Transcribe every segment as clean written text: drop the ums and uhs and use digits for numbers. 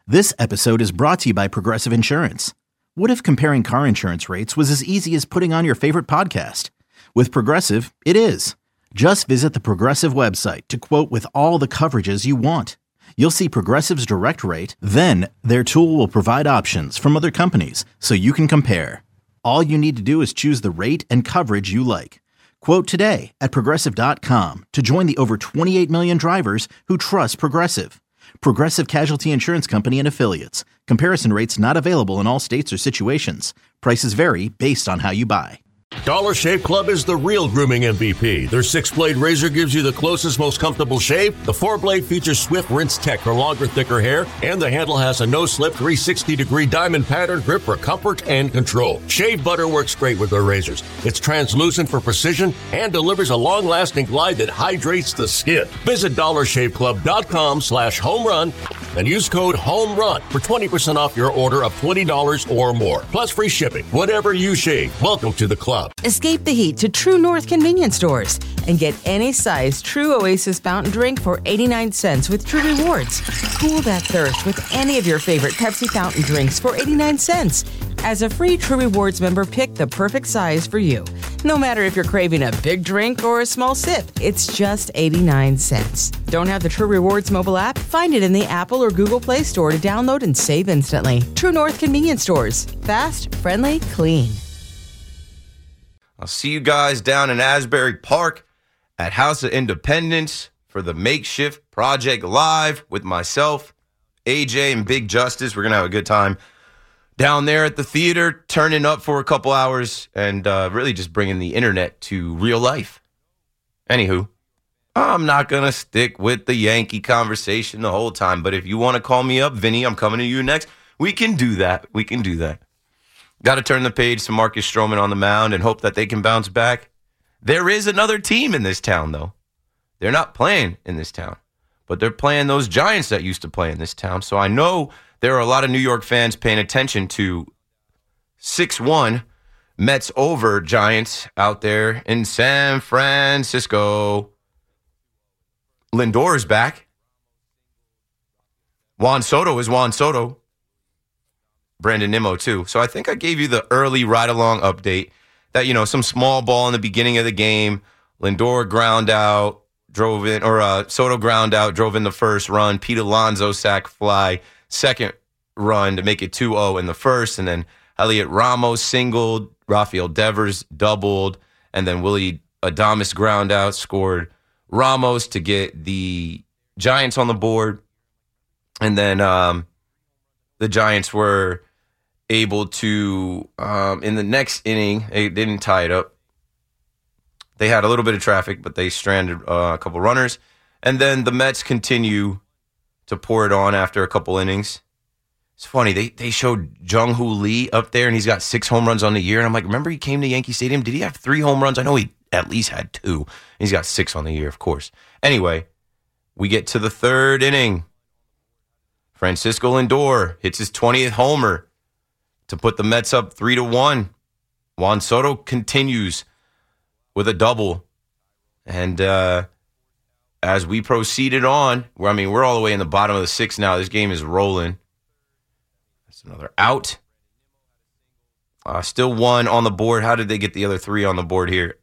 This episode is brought to you by Progressive Insurance. What if comparing car insurance rates was as easy as putting on your favorite podcast? With Progressive, it is. Just visit the Progressive website to quote with all the coverages you want. You'll see Progressive's direct rate, then their tool will provide options from other companies so you can compare. All you need to do is choose the rate and coverage you like. Quote today at Progressive.com to join the over 28 million drivers who trust Progressive. Progressive Casualty Insurance Company and Affiliates. Comparison rates not available in all states or situations. Prices vary based on how you buy. Dollar Shave Club is the real grooming MVP. Their 6-blade razor gives you the closest, most comfortable shave. The 4-blade features swift rinse tech for longer, thicker hair. And the handle has a no-slip 360-degree diamond pattern grip for comfort and control. Shave butter works great with their razors. It's translucent for precision and delivers a long-lasting glide that hydrates the skin. Visit DollarShaveClub.com/homerun and use code HOMERUN for 20% off your order of $20 or more. Plus free shipping. Whatever you shave, welcome to the club. Escape the heat to True North convenience stores and get any size True Oasis fountain drink for 89 cents with True Rewards. Cool that thirst with any of your favorite Pepsi fountain drinks for 89 cents. As a free True Rewards member, pick the perfect size for you. No matter if you're craving a big drink or a small sip, it's just 89 cents. Don't have the True Rewards mobile app? Find it in the Apple or Google Play Store to download and save instantly. True North convenience stores. Fast, friendly, clean. I'll see you guys down in Asbury Park at House of Independence for the Makeshift Project Live with myself, AJ, and Big Justice. We're going to have a good time down there at the theater, turning up for a couple hours and really just bringing the internet to real life. Anywho, I'm not going to stick with the Yankee conversation the whole time, but if you want to call me up, Vinny, I'm coming to you next. We can do that. Got to turn the page to Marcus Stroman on the mound and hope that they can bounce back. There is another team in this town, though. They're not playing in this town, but they're playing those Giants that used to play in this town. So I know there are a lot of New York fans paying attention to 6-1 Mets over Giants out there in San Francisco. Lindor is back. Juan Soto is Juan Soto. Brandon Nimmo, too. So I think I gave you the early ride-along update that, some small ball in the beginning of the game. Lindor ground out, Soto ground out, drove in the first run. Pete Alonso sac fly, second run to make it 2-0 in the first. And then Elliot Ramos singled, Rafael Devers doubled, and then Willie Adames ground out, scored Ramos to get the Giants on the board. And then the Giants were able to, in the next inning, they didn't tie it up. They had a little bit of traffic, but they stranded a couple runners. And then the Mets continue to pour it on after a couple innings. It's funny, they showed Jung-Hoo Lee up there, and he's got 6 home runs on the year. And I'm like, remember he came to Yankee Stadium? Did he have 3 home runs? I know he at least had 2. He's got 6 on the year, of course. Anyway, we get to the third inning. Francisco Lindor hits his 20th homer to put the Mets up 3-1. Juan Soto continues with a double. And as we proceeded on, we're all the way in the bottom of the 6th now. This game is rolling. That's another out. Still 1 on the board. How did they get the other 3 on the board here?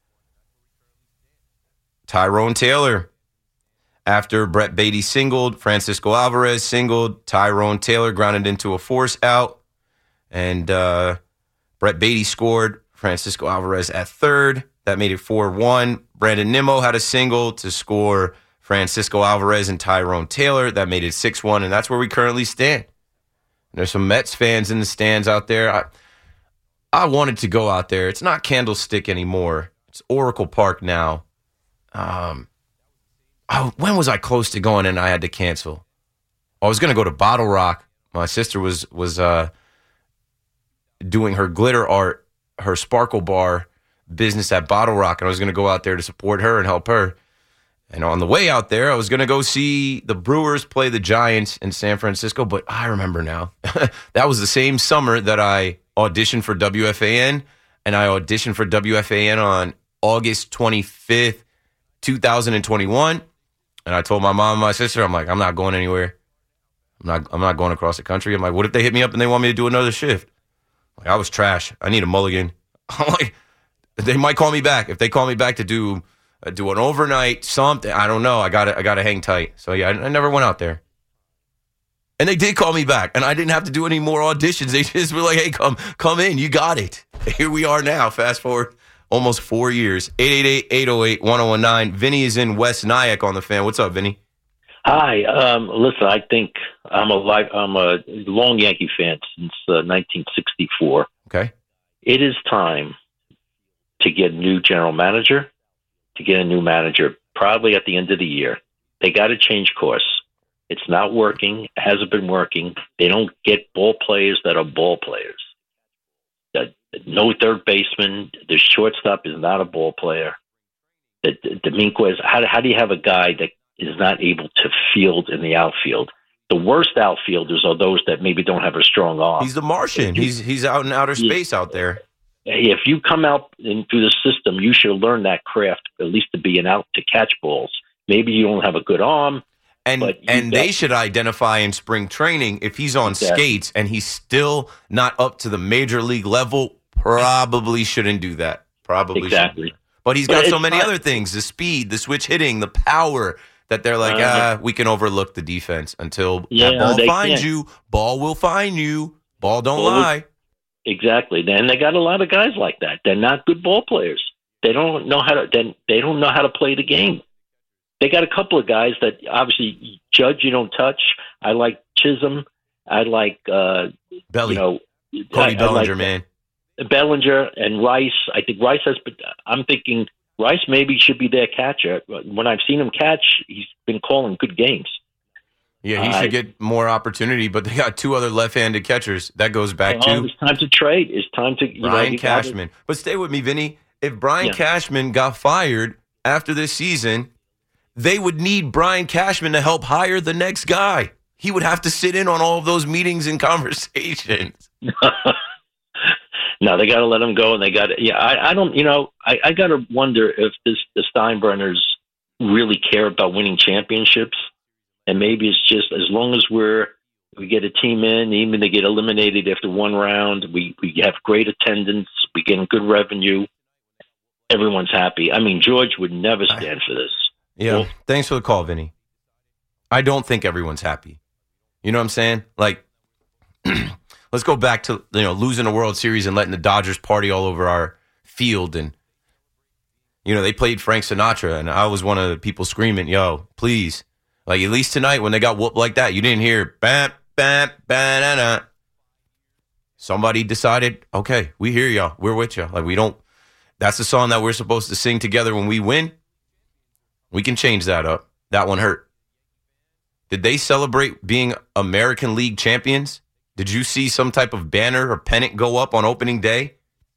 Tyrone Taylor. After Brett Beatty singled, Francisco Alvarez singled, Tyrone Taylor grounded into a force out, and Brett Beatty scored, Francisco Alvarez at third. That made it 4-1. Brandon Nimmo had a single to score Francisco Alvarez and Tyrone Taylor. That made it 6-1, and that's where we currently stand. And there's some Mets fans in the stands out there. I wanted to go out there. It's not Candlestick anymore. It's Oracle Park now. When was I close to going and I had to cancel? I was going to go to Bottle Rock. My sister was doing her glitter art, her sparkle bar business at Bottle Rock, and I was going to go out there to support her and help her. And on the way out there, I was going to go see the Brewers play the Giants in San Francisco, but I remember now. That was the same summer that I auditioned for WFAN, and I auditioned for WFAN on August 25th, 2021. And I told my mom and my sister, I'm like, I'm not going anywhere. I'm not going across the country. I'm like, what if they hit me up and they want me to do another shift? Like, I was trash. I need a mulligan. I'm like, they might call me back. If they call me back to do an overnight something, I don't know. I gotta hang tight. So yeah, I never went out there. And they did call me back, and I didn't have to do any more auditions. They just were like, hey, come in. You got it. Here we are now. Fast forward almost 4 years. 888-808-1019. Vinny is in West Nyack on the Fan. What's up, Vinny? Hi. Listen, I think I'm a long Yankee fan since 1964. Okay. It is time to get a new general manager, probably at the end of the year. They got to change course. It's not working. It hasn't been working. They don't get ball players that are ball players. No third baseman. The shortstop is not a ball player. Dominguez, how do you have a guy that is not able to field in the outfield? The worst outfielders are those that maybe don't have a strong arm. He's the Martian. He's out in outer space out there. If you come out through the system, you should learn that craft, at least to be an out to catch balls. Maybe you don't have a good arm. And they should identify in spring training if he's on skates and he's still not up to the major league level, probably shouldn't do that. Probably exactly. Shouldn't. But he's got so many other things, the speed, the switch hitting, the power, that they're like, we can overlook the defense until that ball finds you. Ball will find you. Ball don't lie. Exactly. And they got a lot of guys like that. They're not good ball players. They don't know how to play the game. They got a couple of guys that obviously Judge you don't touch. I like Chisholm. I like Belly. Cody Bellinger, man. Bellinger and Rice. I think Rice I'm thinking Rice maybe should be their catcher. When I've seen him catch, he's been calling good games. Yeah, he should get more opportunity, but they got two other left-handed catchers. That goes back to... It's time to trade. It's time to... Brian Cashman. But stay with me, Vinny. If Brian Cashman got fired after this season, they would need Brian Cashman to help hire the next guy. He would have to sit in on all of those meetings and conversations. No, they got to let him go, and they got to... Yeah, I don't... I got to wonder if the Steinbrenners really care about winning championships, and maybe it's just as long as we get a team in, even they get eliminated after one round, we have great attendance, we get good revenue, everyone's happy. I mean, George would never stand for this. Yeah, well, thanks for the call, Vinny. I don't think everyone's happy. You know what I'm saying? Like, let's go back to losing a World Series and letting the Dodgers party all over our field. And, they played Frank Sinatra, and I was one of the people screaming, yo, please. Like, at least tonight when they got whooped like that, you didn't hear, bam, bam, ba-na-na. Somebody decided, okay, we hear y'all. We're with you. Like, that's the song that we're supposed to sing together when we win. We can change that up. That one hurt. Did they celebrate being American League champions? Did you see some type of banner or pennant go up on opening day?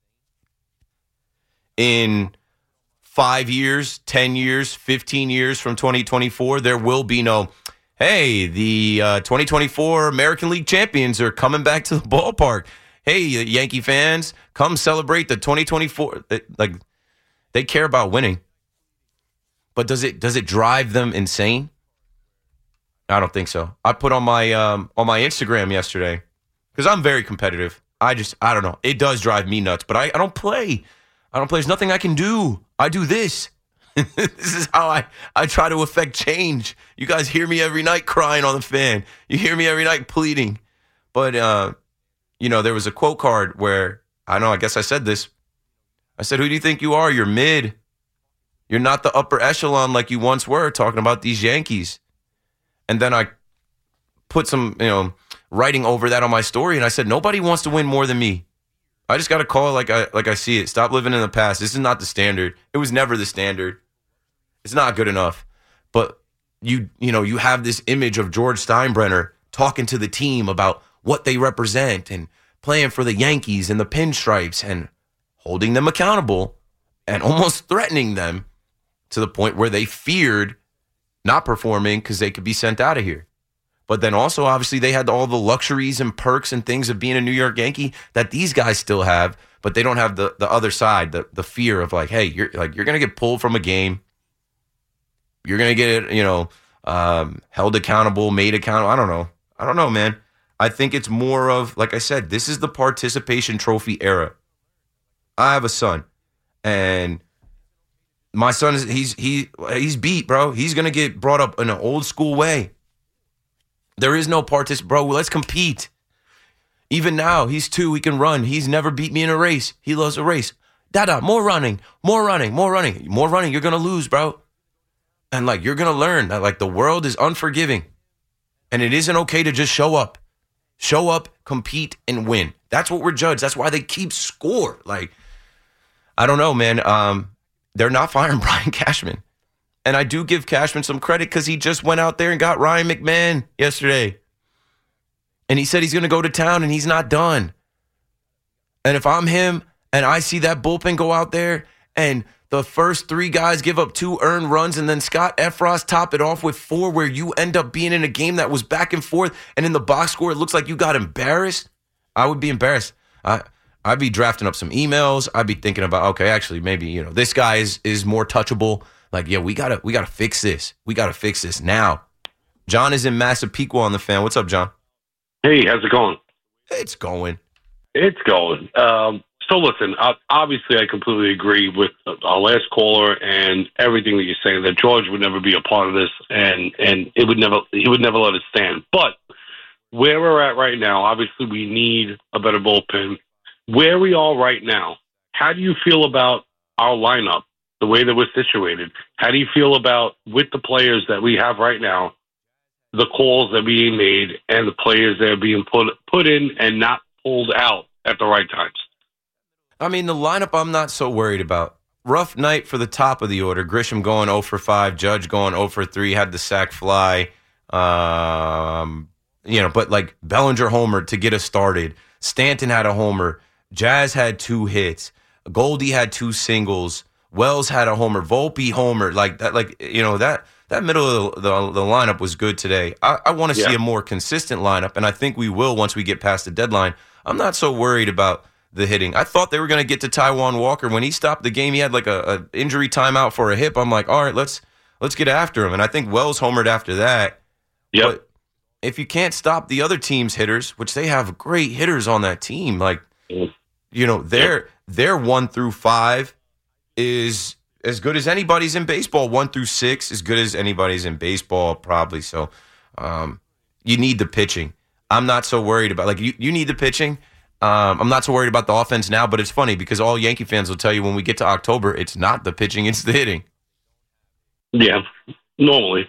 In 5 years, 10 years, 15 years from 2024, there will be no, hey, the 2024 American League champions are coming back to the ballpark. Hey, Yankee fans, come celebrate the 2024. Like, they care about winning. But does it drive them insane? I don't think so. I put on my Instagram yesterday, because I'm very competitive. I don't know. It does drive me nuts, but I don't play. There's nothing I can do. I do this. This is how I try to affect change. You guys hear me every night crying on the Fan. You hear me every night pleading. But, there was a quote card where, I guess I said this. I said, who do you think you are? You're mid. You're not the upper echelon like you once were, talking about these Yankees. And then I put some, writing over that on my story, and I said, nobody wants to win more than me. I just got to call it like I see it. Stop living in the past. This is not the standard. It was never the standard. It's not good enough. But you have this image of George Steinbrenner talking to the team about what they represent and playing for the Yankees and the pinstripes and holding them accountable and almost threatening them to the point where they feared not performing because they could be sent out of here. But then also, obviously, they had all the luxuries and perks and things of being a New York Yankee that these guys still have, but they don't have the other side, the fear of like, hey, you're going to get pulled from a game. You're going to get, held accountable, made accountable. I don't know. I don't know, man. I think it's more of, like I said, this is the participation trophy era. I have a son, and my son he's beat, bro. He's gonna get brought up in an old school way. There is no bro. Let's compete. Even now, he's 2. He can run. He's never beat me in a race. He loves a race. Dada, more running. You're gonna lose, bro. And like you're gonna learn that like the world is unforgiving, and it isn't okay to just show up. Show up, compete, and win. That's what we're judged. That's why they keep score. Like, I don't know, man. They're not firing Brian Cashman. And I do give Cashman some credit because he just went out there and got Ryan McMahon yesterday. And he said he's going to go to town and he's not done. And if I'm him and I see that bullpen go out there and the first 3 guys give up 2 earned runs, and then Scott Effross top it off with 4, where you end up being in a game that was back and forth, and in the box score it looks like you got embarrassed. I would be embarrassed. I'd be drafting up some emails. I'd be thinking about, okay, actually maybe this guy is more touchable. Like, yeah, we gotta fix this. We gotta fix this now. John is in Massapequa on the Fan. What's up, John? Hey, how's it going? It's going. It's going. So listen, obviously I completely agree with our last caller and everything that you're saying, that George would never be a part of this, and he would never let it stand. But where we're at right now, obviously we need a better bullpen. Where we are right now, how do you feel about our lineup, the way that we're situated? How do you feel about, with the players that we have right now, the calls that are being made and the players that are being put in and not pulled out at the right times? I mean, the lineup I'm not so worried about. Rough night for the top of the order. Grisham going 0 for 5. Judge going 0 for 3. Had the sac fly. But like Bellinger homered to get us started. Stanton had a homer. Jazz had 2 hits. Goldie had 2 singles. Wells had a homer. Volpe homered. That middle of the lineup was good today. I want to see a more consistent lineup, and I think we will once we get past the deadline. I'm not so worried about the hitting. I thought they were going to get to Taijuan Walker. When he stopped the game, he had like a injury timeout for a hip. I'm like, all right, let's get after him. And I think Wells homered after that. Yep. But if you can't stop the other team's hitters, which they have great hitters on that team, like, their 1 through 5 is as good as anybody's in baseball. 1 through 6 as good as anybody's in baseball, probably. So you need the pitching. I'm not so worried about, like, you need the pitching. I'm not so worried about the offense now, but it's funny because all Yankee fans will tell you when we get to October, it's not the pitching, it's the hitting. Yeah, normally.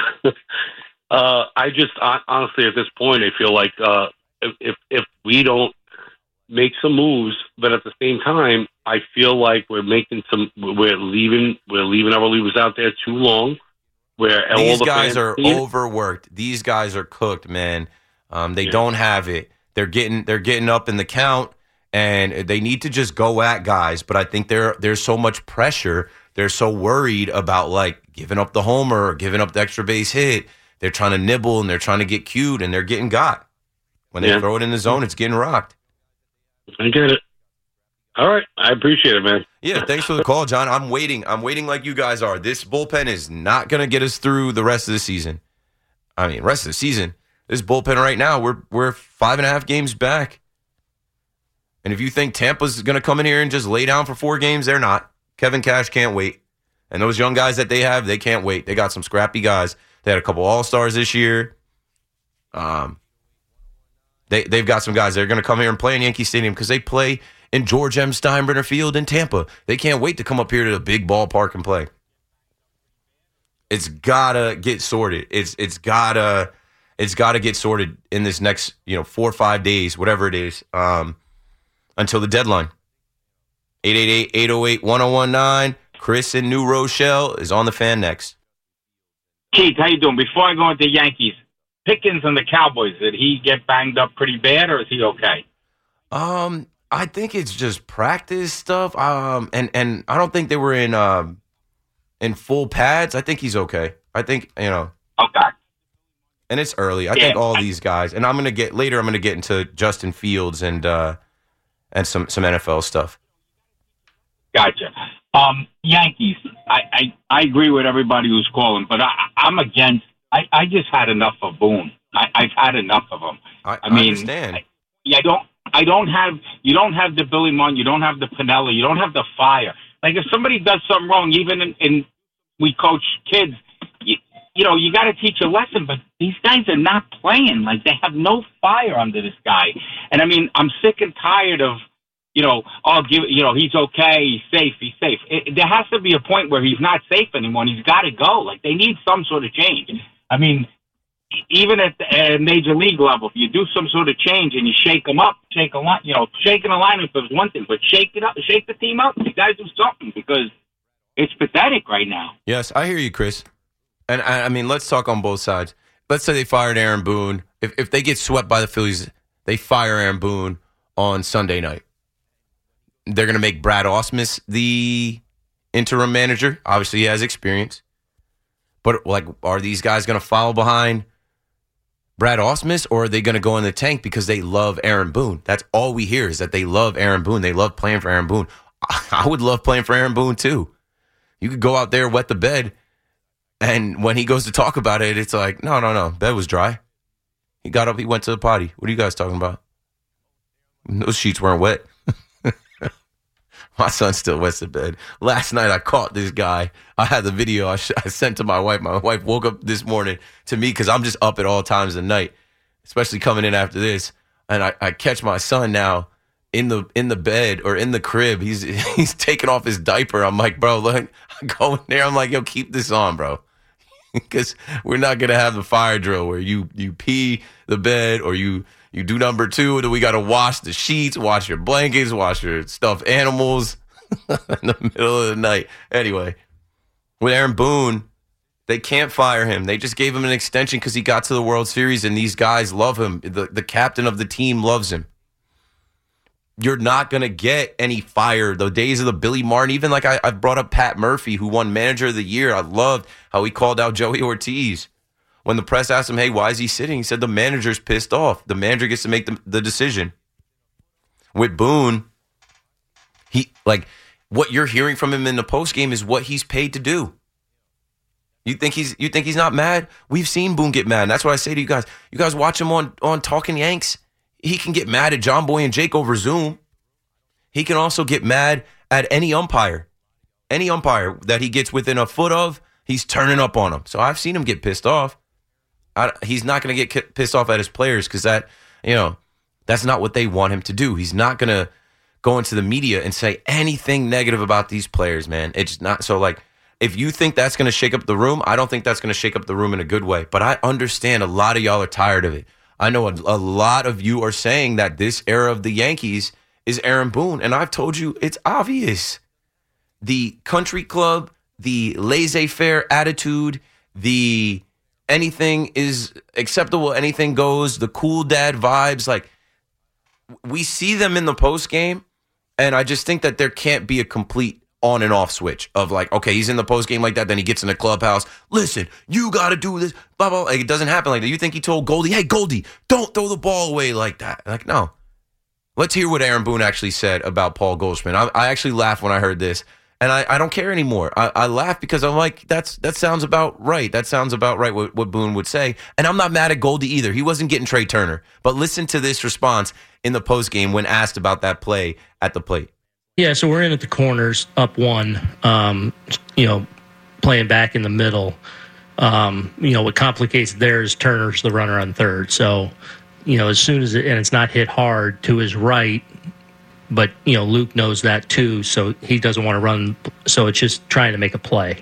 Honestly, at this point, I feel like if we don't make some moves, but at the same time, I feel like we're leaving our relievers out there too long. These guys are overworked. These guys are cooked, man. They don't have it. They're getting up in the count, and they need to just go at guys. But I think there's so much pressure. They're so worried about like giving up the homer or giving up the extra base hit. They're trying to nibble and they're trying to get cued, and they're getting got. When they throw it in the zone, it's getting rocked. I get it. All right, I appreciate it, man. Yeah, thanks for the call, John. I'm waiting like you guys are. This bullpen is not going to get us through the rest of the season. I mean, rest of the season. This bullpen right now, we're 5.5 games back. And if you think Tampa's going to come in here and just lay down for 4 games, they're not. Kevin Cash can't wait. And those young guys that they have, they can't wait. They got some scrappy guys. They had a couple All-Stars this year. They've got some guys that are going to come here and play in Yankee Stadium because they play in George M. Steinbrenner Field in Tampa. They can't wait to come up here to the big ballpark and play. It's gotta get sorted. It's gotta get sorted in this next 4 or 5 days, whatever it is, until the deadline. 888-808-1019. Chris in New Rochelle is on the Fan next. Keith, how you doing? Before I go into Yankees, Pickens and the Cowboys, did he get banged up pretty bad, or is he okay? I think it's just practice stuff. And I don't think they were in full pads. I think he's okay. I think, Okay. And it's early. I think all these guys, and I'm gonna get into Justin Fields and some NFL stuff. Gotcha. Yankees. I agree with everybody who's calling, but I'm against. I just had enough of Boone. I've had enough of them. I mean, understand. You don't have the Billy Martin, you don't have the Pinella, you don't have the fire. Like if somebody does something wrong, even in we coach kids, you got to teach a lesson. But these guys are not playing. Like they have no fire under this guy. And I mean, I'm sick and tired of he's okay, he's safe. There has to be a point where he's not safe anymore, and he's got to go. Like they need some sort of change. I mean, even at the major league level, if you do some sort of change and you shake them up, shaking a lineup is one thing, but shake the team up. You got to do something because it's pathetic right now. Yes, I hear you, Chris. And I mean, let's talk on both sides. Let's say they fired Aaron Boone. If they get swept by the Phillies, they fire Aaron Boone on Sunday night. They're going to make Brad Ausmus the interim manager. Obviously, he has experience. But, are these guys going to follow behind Brad Ausmus, or are they going to go in the tank because they love Aaron Boone? That's all we hear is that they love Aaron Boone. They love playing for Aaron Boone. I would love playing for Aaron Boone, too. You could go out there, wet the bed, and when he goes to talk about it, it's like, no, bed was dry. He got up, he went to the potty. What are you guys talking about? Those sheets weren't wet. My son still wets the bed. Last night, I caught this guy. I had the video I sent to my wife. My wife woke up this morning to me because I'm just up at all times of the night, especially coming in after this. And I catch my son now in the bed or in the crib. He's taking off his diaper. I'm like, bro, look, I go in there. I'm like, yo, keep this on, bro. Because we're not going to have the fire drill where you pee the bed or you do number 2, then we got to wash the sheets, wash your blankets, wash your stuffed animals in the middle of the night. Anyway, with Aaron Boone, they can't fire him. They just gave him an extension because he got to the World Series, and these guys love him. The captain of the team loves him. You're not going to get any fire. The days of the Billy Martin, even like I brought up Pat Murphy, who won Manager of the Year. I loved how he called out Joey Ortiz. When the press asked him, hey, why is he sitting? He said the manager's pissed off. The manager gets to make the decision. With Boone, what you're hearing from him in the postgame is what he's paid to do. You think he's not mad? We've seen Boone get mad. And that's what I say to you guys. You guys watch him on Talking Yanks. He can get mad at John Boy and Jake over Zoom. He can also get mad at any umpire. Any umpire that he gets within a foot of, he's turning up on him. So I've seen him get pissed off. He's not going to get pissed off at his players because that's not what they want him to do. He's not going to go into the media and say anything negative about these players, man. It's not so if you think that's going to shake up the room, I don't think that's going to shake up the room in a good way. But I understand a lot of y'all are tired of it. I know a lot of you are saying that this era of the Yankees is Aaron Boone. And I've told you it's obvious. The country club, the laissez-faire attitude, the anything is acceptable, anything goes, the cool dad vibes. We see them in the post game, and I just think that there can't be a complete on and off switch of okay, he's in the post game like that, then he gets in the clubhouse. Listen, you got to do this, blah, blah. It doesn't happen like that. You think he told Goldie, hey, Goldie, don't throw the ball away like that. No. Let's hear what Aaron Boone actually said about Paul Goldschmidt. I actually laughed when I heard this. And I don't care anymore. I laugh because I'm like, that sounds about right. That sounds about right what Boone would say. And I'm not mad at Goldie either. He wasn't getting Trey Turner. But listen to this response in the postgame when asked about that play at the plate. Yeah, so we're in at the corners, up 1, playing back in the middle. What complicates there is Turner's the runner on third. So, as soon as it's not hit hard to his right, but, Luke knows that too, so he doesn't want to run. So it's just trying to make a play.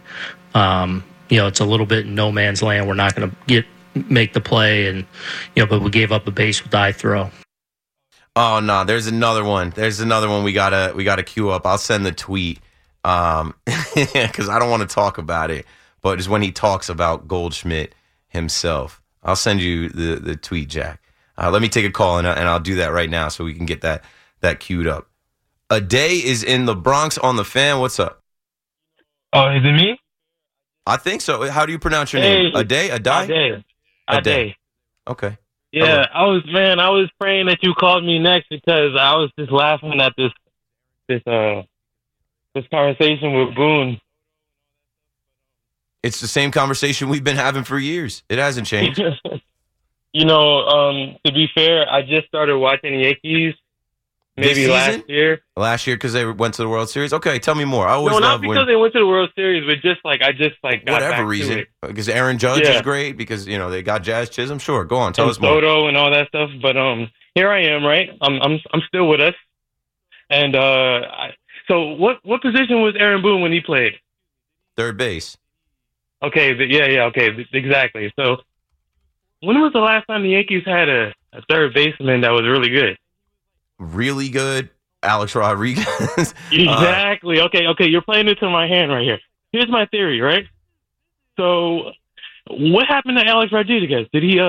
It's a little bit in no man's land. We're not going to make the play, and but we gave up a base with the eye throw. Oh no, there's another one. We gotta queue up. I'll send the tweet because I don't want to talk about it, but it's when he talks about Goldschmidt himself. I'll send you the tweet, Jack. Let me take a call and I'll do that right now so we can get that queued up. A Day is in the Bronx on the Fan. What's up? Oh, is it me? I think so. How do you pronounce your name? A Day? A Die? A Day. Okay. Yeah, hello. I was praying that you called me next because I was just laughing at this conversation with Boone. It's the same conversation we've been having for years. It hasn't changed. To be fair, I just started watching Yankees maybe last year. Last year because they went to the World Series? Okay, tell me more. I always No, not love because they went to the World Series, but I just got whatever back reason. to it. Because Aaron Judge is great, because, they got Jazz Chisholm. Sure, go on, tell us more. Soto and all that stuff. But here I am, right? I'm still with us. And so what position was Aaron Boone when he played? Third base. Okay, okay, exactly. So when was the last time the Yankees had a third baseman that was really good? Really good? Alex Rodriguez. Exactly. Okay, you're playing into my hand right here. Here's my theory, right? So what happened to Alex Rodriguez? Did he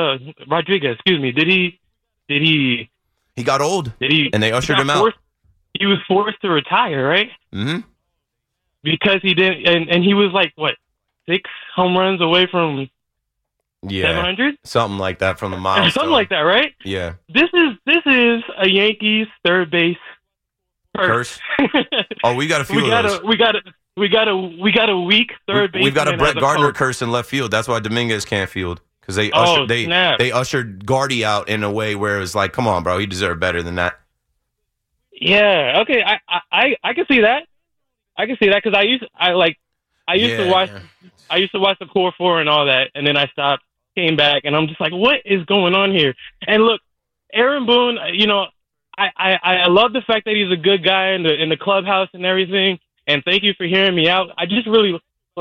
He got old. And they ushered him out. He was forced to retire, right? Mm-hmm. Because he didn't, and he was like, what, 6 home runs away from 700? Something like that from the milestone. Something like that, right? Yeah. This is a Yankees third base curse. Oh, we got a few of those. We got a weak third base. We've got a Brett Gardner curse in left field. That's why Dominguez can't field. Because they ushered Gardy out in a way where it was like, come on, bro, he deserved better than that. Yeah. Okay. I can see that. I can see that because I used to watch the Core 4 and all that, and then I stopped, came back, and I'm just like, what is going on here? And look, Aaron Boone, I love the fact that he's a good guy in the clubhouse and everything, and thank you for hearing me out. I just really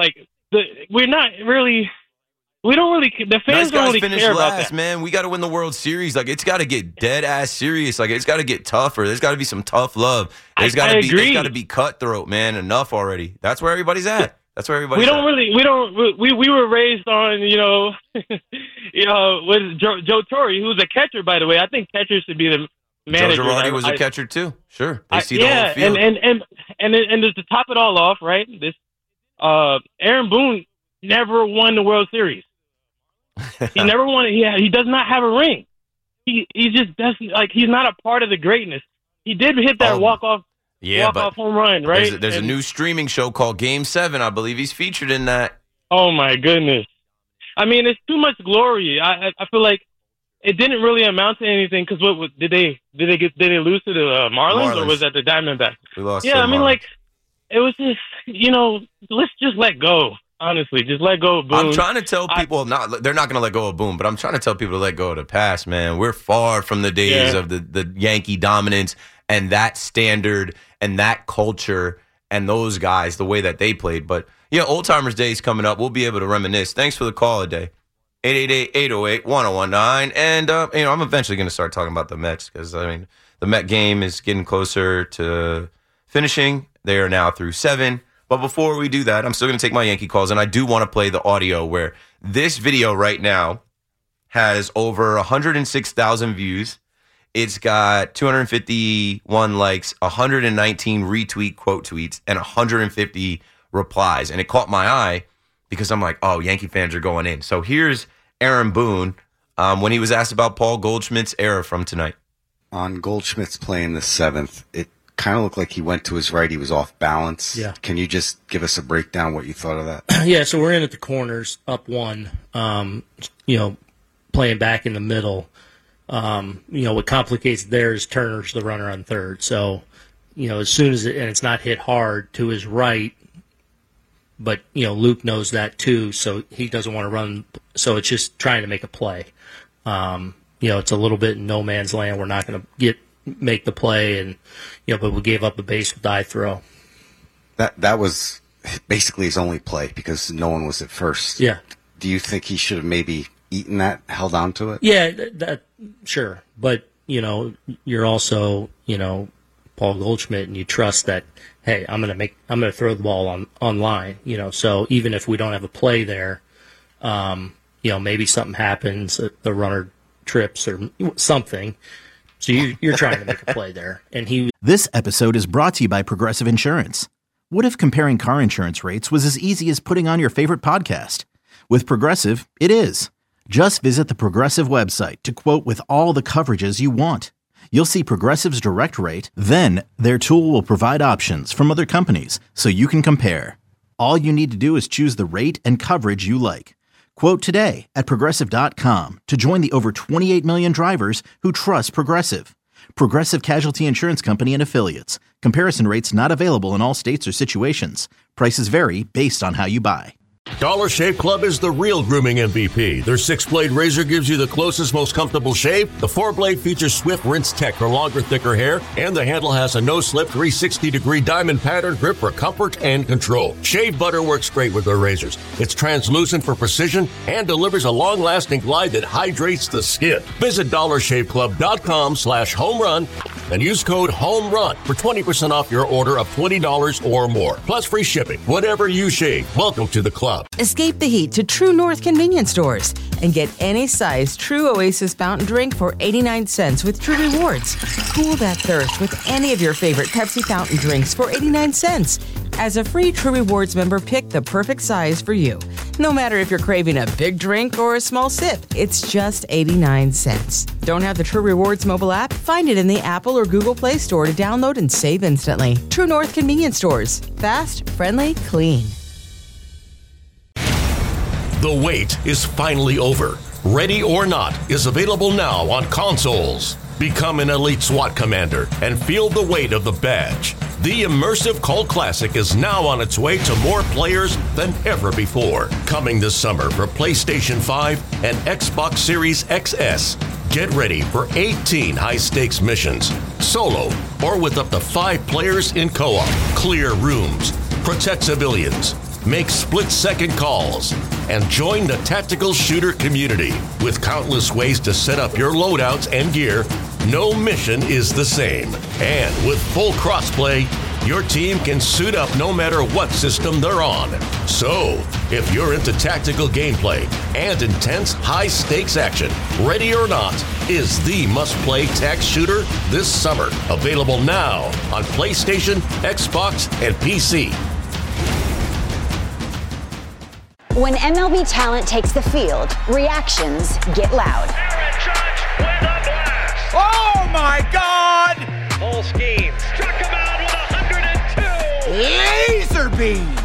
the fans don't really care about that. Man, we got to win the World Series. Like, it's got to get dead ass serious. Like, it's got to get tougher. There's got to be some tough love. There's got to be cutthroat, man. Enough already. That's where everybody's at. That's where everybody's at. We were raised on, with Joe Torre, who's a catcher, by the way. I think catchers should be the manager. Joe Girardi was a catcher too. Sure. They see the whole field. And just to top it all off, right? This Aaron Boone never won the World Series. He never won. He does not have a ring. He just doesn't, he's not a part of the greatness. He did hit that walk-off home run, right? There's a new streaming show called Game 7. I believe he's featured in that. Oh my goodness! I mean, it's too much glory. I feel like it didn't really amount to anything because what did they lose to the Marlins or was that the Diamondbacks? We lost. Yeah, I mean, it was just let's just let go. Honestly, just let go of Boone. I'm trying to tell people they're not going to let go of Boone, but I'm trying to tell people to let go of the past, man. We're far from the days of the Yankee dominance and that standard and that culture and those guys, the way that they played. But, Old Timers Day is coming up. We'll be able to reminisce. Thanks for the call today. 888-808-1019. And, I'm eventually going to start talking about the Mets because, the Met game is getting closer to finishing. They are now through 7. But before we do that, I'm still going to take my Yankee calls, and I do want to play the audio where this video right now has over 106,000 views. It's got 251 likes, 119 retweet quote tweets, and 150 replies. And it caught my eye because I'm like, oh, Yankee fans are going in. So here's Aaron Boone when he was asked about Paul Goldschmidt's error from tonight. On Goldschmidt's play in the 7th, it kind of looked like he went to his right. He was off balance. Yeah. Can you just give us a breakdown what you thought of that? Yeah, so we're in at the corners, up 1, playing back in the middle. What complicates there is Turner's the runner on third. So, as soon as it's not hit hard to his right, but, Luke knows that too, so he doesn't want to run. So it's just trying to make a play. It's a little bit in no man's land. We're not going to make the play, and but we gave up a base with die throw. That was basically his only play because no one was at first. Yeah. Do you think he should have maybe eaten that, held on to it? Yeah, that sure, but you're also Paul Goldschmidt, and you trust that. Hey, I'm gonna throw the ball on line. So even if we don't have a play there, maybe something happens, the runner trips or something. So you're trying to make a play there. And This episode is brought to you by Progressive Insurance. What if comparing car insurance rates was as easy as putting on your favorite podcast? With Progressive, it is. Just visit the Progressive website to quote with all the coverages you want. You'll see Progressive's direct rate, then their tool will provide options from other companies so you can compare. All you need to do is choose the rate and coverage you like. Quote today at Progressive.com to join the over 28 million drivers who trust Progressive. Progressive Casualty Insurance Company and Affiliates. Comparison rates not available in all states or situations. Prices vary based on how you buy. Dollar Shave Club is the real grooming MVP. Their 6-blade razor gives you the closest, most comfortable shave. The 4-blade features Swift Rinse Tech for longer, thicker hair, and the handle has a no-slip 360-degree diamond pattern grip for comfort and control. Shave butter works great with their razors. It's translucent for precision and delivers a long-lasting glide that hydrates the skin. Visit DollarShaveClub.com/homerun and use code HOMERUN for 20% off your order of $20 or more. Plus free shipping. Whatever you shave, welcome to the club. Escape the heat to True North convenience stores and get any size True Oasis fountain drink for 89 cents with True Rewards. Cool that thirst with any of your favorite Pepsi fountain drinks for 89 cents. As a free True Rewards member, pick the perfect size for you. No matter if you're craving a big drink or a small sip, it's just 89 cents. Don't have the True Rewards mobile app? Find it in the Apple or Google Play Store to download and save instantly. True North convenience stores. Fast, friendly, clean. The wait is finally over. Ready or Not is available now on consoles. Become an elite SWAT commander and feel the weight of the badge. The immersive Cult Classic is now on its way to more players than ever before. Coming this summer for PlayStation 5 and Xbox Series XS. Get ready for 18 high-stakes missions, solo or with up to 5 players in co-op. Clear rooms, protect civilians, make split-second calls, and join the tactical shooter community. With countless ways to set up your loadouts and gear, no mission is the same. And with full crossplay, your team can suit up no matter what system they're on. So, if you're into tactical gameplay and intense high-stakes action, Ready or Not is the must-play tac shooter this summer. Available now on PlayStation, Xbox, and PC. When MLB talent takes the field, reactions get loud. Aaron Judge with a blast. Oh my God! Full scheme. Struck him out with 102. Laser beam.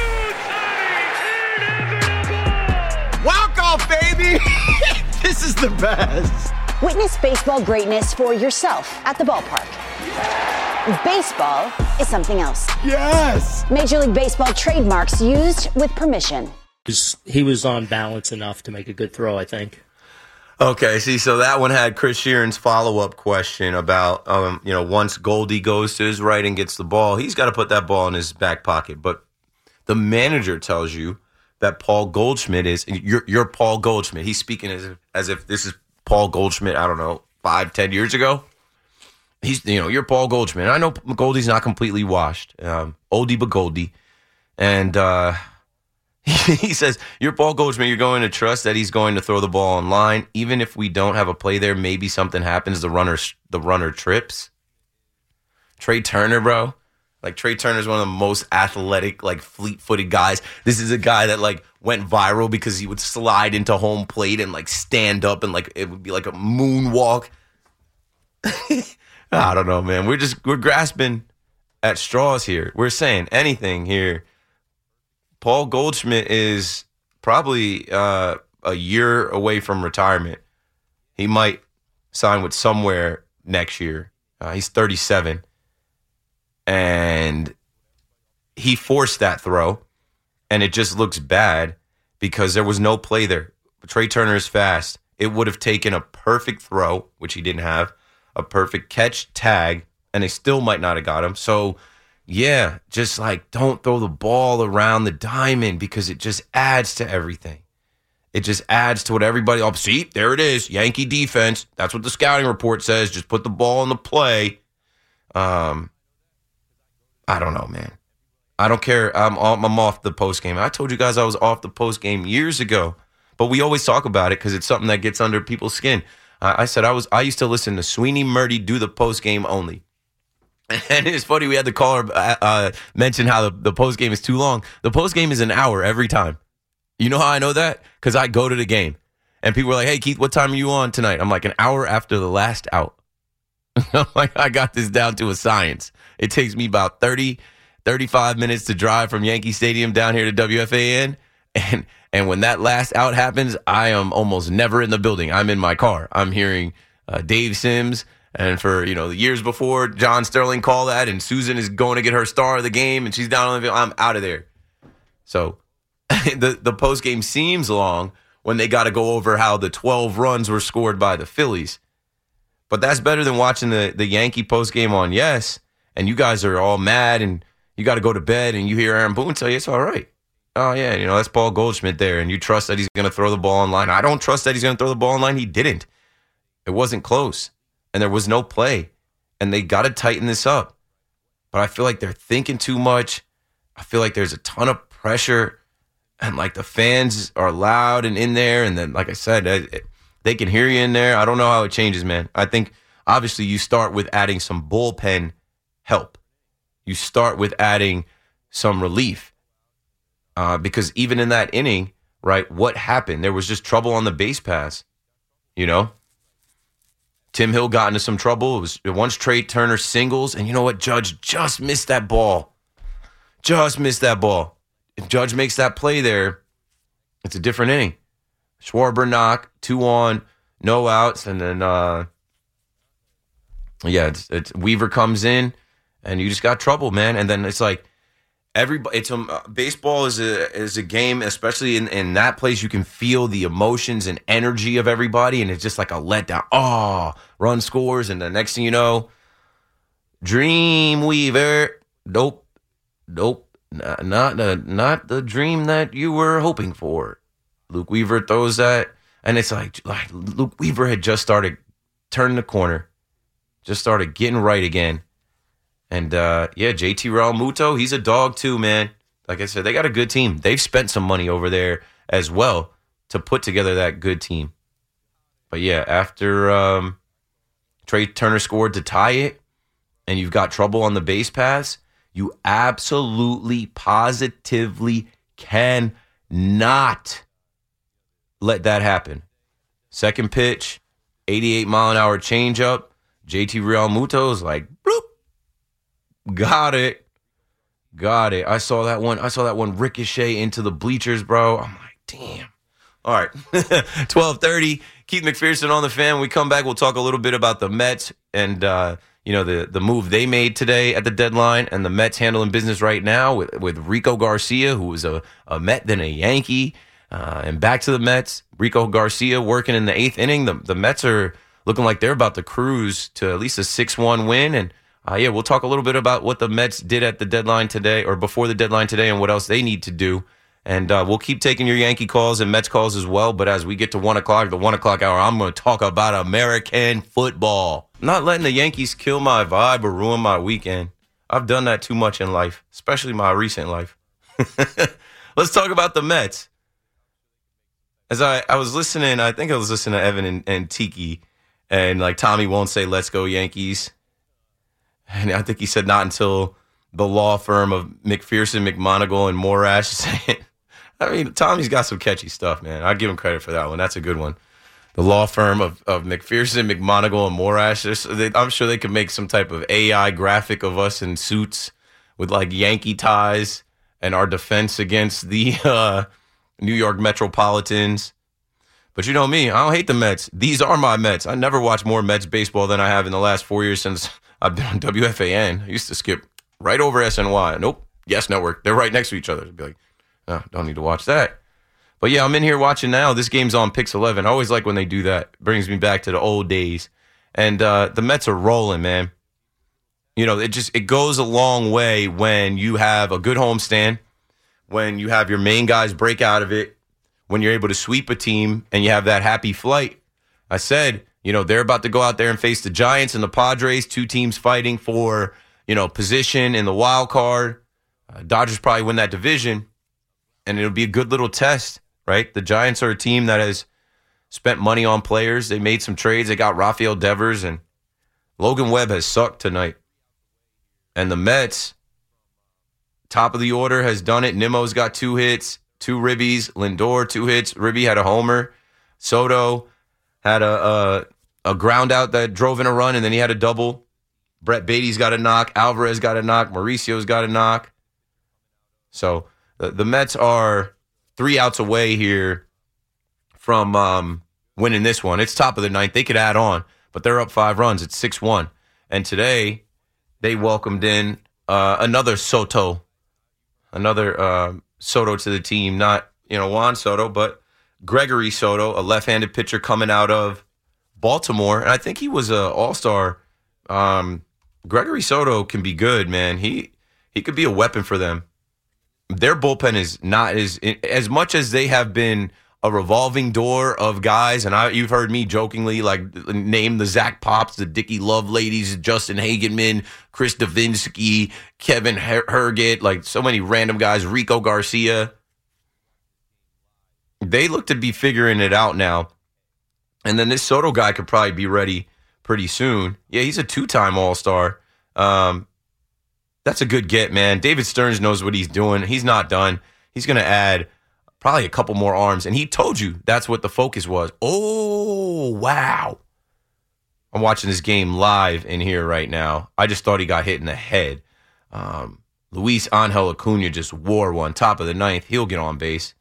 Walk off, baby. This is the best. Witness baseball greatness for yourself at the ballpark. Baseball is something else. Yes. Major League Baseball trademarks used with permission. He was on balance enough to make a good throw, I think. Okay, see, so that one had Chris Sheeran's follow-up question about, once Goldie goes to his right and gets the ball, he's got to put that ball in his back pocket. But the manager tells you that Paul Goldschmidt is, you're Paul Goldschmidt. He's speaking as if this is Paul Goldschmidt, I don't know, 5-10 years ago. He's, you're Paul Goldschmidt. I know Goldie's not completely washed. Oldie but Goldie. And, he says, you're Paul Goldschmidt. You're going to trust that he's going to throw the ball on line. Even if we don't have a play there, maybe something happens. The runner trips. Trey Turner, bro. Like, Trey Turner's one of the most athletic, like, fleet-footed guys. This is a guy that, like, went viral because he would slide into home plate and, like, stand up and, like, it would be like a moonwalk. I don't know, man. We're grasping at straws here. We're saying anything here. Paul Goldschmidt is probably a year away from retirement. He might sign with somewhere next year. He's 37. And he forced that throw, and it just looks bad because there was no play there. Trey Turner is fast. It would have taken a perfect throw, which he didn't have, a perfect catch, tag, and they still might not have got him. So, yeah, just like don't throw the ball around the diamond because it just adds to everything. It just adds to what everybody, see, there it is, Yankee defense. That's what the scouting report says. Just put the ball in the play. I don't know, man. I don't care. I'm off the post game. I told you guys I was off the post game years ago, but we always talk about it because it's something that gets under people's skin. I said I used to listen to Sweeney Murdy do the post game only. And it's funny, we had the caller mention how the post game is too long. The post game is an hour every time. You know how I know that? Because I go to the game. And people are like, hey, Keith, what time are you on tonight? I'm like, an hour after the last out. I'm like, I got this down to a science. It takes me about 30, 35 minutes to drive from Yankee Stadium down here to WFAN. And And when that last out happens, I am almost never in the building. I'm in my car. I'm hearing Dave Sims. And for, the years before, John Sterling called that, and Susan is going to get her star of the game, and she's down on the field. I'm out of there. So the post-game seems long when they got to go over how the 12 runs were scored by the Phillies. But that's better than watching the Yankee post-game on Yes, and you guys are all mad, and you got to go to bed, and you hear Aaron Boone tell you it's all right. Oh, yeah, that's Paul Goldschmidt there, and you trust that he's going to throw the ball on line. I don't trust that he's going to throw the ball on line. He didn't. It wasn't close, and there was no play, and they got to tighten this up. But I feel like they're thinking too much. I feel like there's a ton of pressure, and, the fans are loud and in there, and then, like I said, they can hear you in there. I don't know how it changes, man. I think, obviously, you start with adding some bullpen help. You start with adding some relief. Because even in that inning, right, what happened? There was just trouble on the base pass, Tim Hill got into some trouble. It was once Trey Turner singles, and you know what? Judge just missed that ball. Just missed that ball. If Judge makes that play there, it's a different inning. Schwarber knock, 2 on, no outs, and then, it's Weaver comes in, and you just got trouble, man. And then it's like, baseball is a game, especially in that place. You can feel the emotions and energy of everybody, and it's just like a letdown. Oh, run scores, and the next thing you know, Dreamweaver. Nope, not the dream that you were hoping for. Luke Weaver throws that, and it's like Luke Weaver had just started turning the corner, just started getting right again. And, JT Realmuto, he's a dog too, man. Like I said, they got a good team. They've spent some money over there as well to put together that good team. But, yeah, after Trey Turner scored to tie it and you've got trouble on the base pass, you absolutely, positively cannot let that happen. Second pitch, 88-mile-an-hour changeup. JT Realmuto's like, bloop. Got it. I saw that one ricochet into the bleachers, bro. I'm like, damn. All right. 12:30. Keith McPherson on the Fan. When we come back, we'll talk a little bit about the Mets and the move they made today at the deadline, and the Mets handling business right now with Rico Garcia, who was a Met then a Yankee, and back to the Mets. Rico Garcia working in the 8th inning. The Mets are looking like they're about to cruise to at least a 6-1 win, and we'll talk a little bit about what the Mets did at the deadline today, or before the deadline today, and what else they need to do. And we'll keep taking your Yankee calls and Mets calls as well. But as we get to 1 o'clock, the 1 o'clock hour, I'm going to talk about American football. I'm not letting the Yankees kill my vibe or ruin my weekend. I've done that too much in life, especially my recent life. Let's talk about the Mets. As I was listening, I think I was listening to Evan and Tiki, and Tommy won't say, "Let's go Yankees." And I think he said not until the law firm of McPherson, McMonagle, and Morash say it. I mean, Tommy's got some catchy stuff, man. I give him credit for that one. That's a good one. The law firm of McPherson, McMonagle, and Morash. I'm sure they could make some type of AI graphic of us in suits with Yankee ties and our defense against the New York Metropolitans. But you know me, I don't hate the Mets. These are my Mets. I never watched more Mets baseball than I have in the last 4 years since I've been on WFAN. I used to skip right over SNY. Nope. Yes Network. They're right next to each other. I'd be like, oh, don't need to watch that. But yeah, I'm in here watching now. This game's on Pix 11. I always like when they do that. It brings me back to the old days. And the Mets are rolling, man. It goes a long way when you have a good homestand, when you have your main guys break out of it, when you're able to sweep a team and you have that happy flight. I said, they're about to go out there and face the Giants and the Padres, 2 teams fighting for, position in the wild card. Dodgers probably win that division, and it'll be a good little test, right? The Giants are a team that has spent money on players. They made some trades. They got Rafael Devers, and Logan Webb has sucked tonight. And the Mets, top of the order, has done it. Nimmo's got 2 hits, 2 ribbies. Lindor, 2 hits. Ribby had a homer. Soto had a ground out that drove in a run, and then he had a double. Brett Beatty's got a knock. Alvarez got a knock. Mauricio's got a knock. So the Mets are 3 outs away here from winning this one. It's top of the 9th. They could add on, but they're up 5 runs. It's 6-1. And today they welcomed in another Soto to the team. Not, Juan Soto, but Gregory Soto, a left-handed pitcher coming out of Baltimore. And I think he was an all-star. Gregory Soto can be good, man. He could be a weapon for them. Their bullpen is not as much as they have been a revolving door of guys, and you've heard me jokingly name the Zach Pops, the Dickie Love ladies, Justin Hagenman, Chris Davinsky, Kevin Herget, so many random guys, Rico Garcia. They look to be figuring it out now. And then this Soto guy could probably be ready pretty soon. Yeah, he's a 2-time All-Star. That's a good get, man. David Stearns knows what he's doing. He's not done. He's going to add probably a couple more arms. And he told you that's what the focus was. Oh, wow. I'm watching this game live in here right now. I just thought he got hit in the head. Luis Angel Acuna just wore one. Top of the 9th. He'll get on base.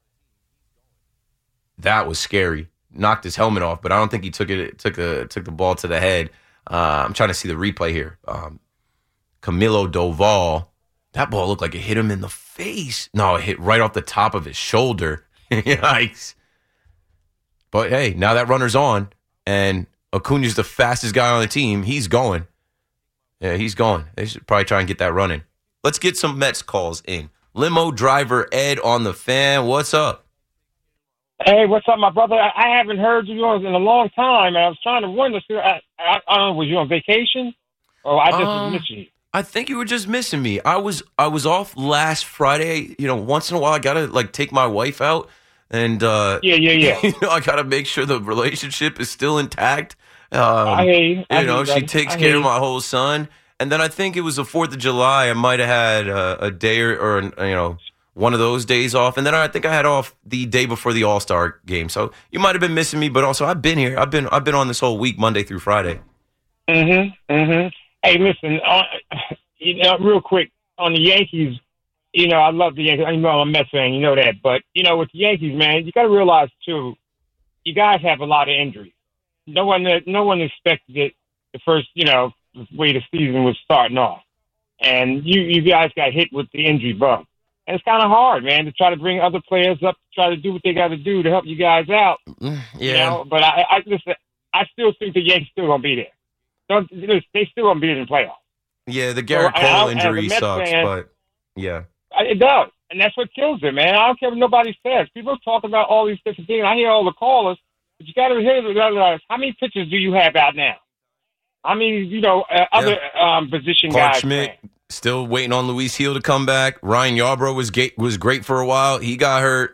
That was scary. Knocked his helmet off, but I don't think he took the ball to the head. I'm trying to see the replay here. Camilo Doval, that ball looked like it hit him in the face. No, it hit right off the top of his shoulder. Yikes. But hey, now that runner's on, and Acuna's the fastest guy on the team. He's going. Yeah, he's going. They should probably try and get that running. Let's get some Mets calls in. Limo driver Ed on the Fan. What's up? Hey, what's up, my brother? I haven't heard you in a long time, and I was trying to wonder. I don't know, was you on vacation, or I just was missing you? I think you were just missing me. I was off last Friday. Once in a while, I gotta take my wife out, and yeah. I gotta make sure the relationship is still intact. I hear you. She takes care of my whole son, and then I think it was the 4th of July. I might have had a day or one of those days off, and then I think I had off the day before the All-Star game. So you might have been missing me, but also I've been here. I've been on this whole week, Monday through Friday. Hey, listen, real quick on the Yankees. I love the Yankees. I'm a Mets fan, you know that. But with the Yankees, man, you got to realize too, you guys have a lot of injuries. No one expected it the first, way the season was starting off, and you guys got hit with the injury bug. And it's kind of hard, man, to try to bring other players up, to try to do what they got to do to help you guys out. Yeah. But I still think the Yankees still gonna be there. They still gonna be in the playoffs. Yeah, the Garrett Cole injury sucks, but yeah, it does, and that's what kills it, man. I don't care what nobody says. People talk about all these different things. I hear all the callers, but you got to hear how many pitchers do you have out now? I mean, other position Clark guys. Schmidt. Still waiting on Luis Gil to come back. Ryan Yarbrough was great for a while. He got hurt.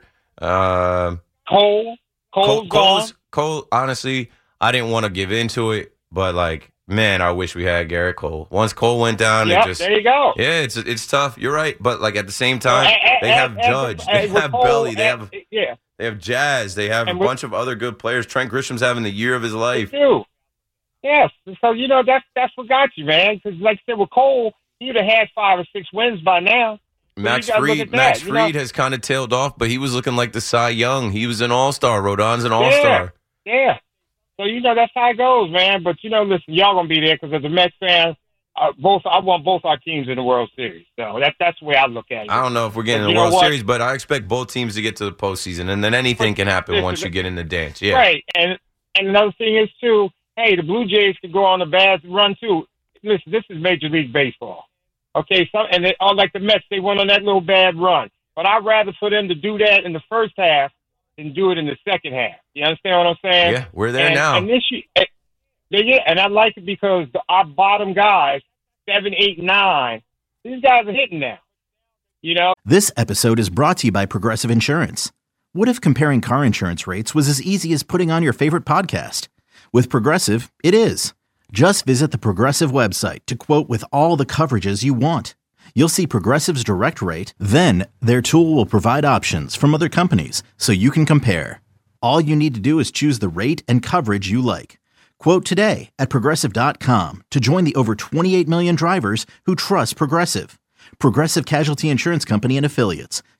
Cole's gone. Cole, honestly, I didn't want to give into it, but man, I wish we had Garrett Cole. Once Cole went down, there you go. Yeah, it's tough. You're right, but at the same time, they have Judge, they have Belly, they have Jazz, they have a bunch of other good players. Trent Grisham's having the year of his life. They do. Yes, so that's what got you, man. Because like I said, with Cole, he'd have had 5 or 6 wins by now. Max Fried has kind of tailed off, but he was looking like the Cy Young. He was an all-star. Rodon's an all-star. Yeah. So, that's how it goes, man. But, listen, y'all going to be there because as a Mets fan, I want both our teams in the World Series. So that's the way I look at it. I don't know if we're getting in the World Series, but I expect both teams to get to the postseason, and then anything can happen once you get in the dance. Yeah. Right. And another thing is, too, hey, the Blue Jays could go on a bad run, too. Listen, this is Major League Baseball. Okay, and they all like the Mets, they went on that little bad run. But I'd rather for them to do that in the first half than do it in the second half. You understand what I'm saying? Yeah, we're there now. And this year, and I like it because our bottom guys, 7, 8, 9, these guys are hitting now. This episode is brought to you by Progressive Insurance. What if comparing car insurance rates was as easy as putting on your favorite podcast? With Progressive, it is. Just visit the Progressive website to quote with all the coverages you want. You'll see Progressive's direct rate, then their tool will provide options from other companies so you can compare. All you need to do is choose the rate and coverage you like. Quote today at Progressive.com to join the over 28 million drivers who trust Progressive. Progressive Casualty Insurance Company and Affiliates.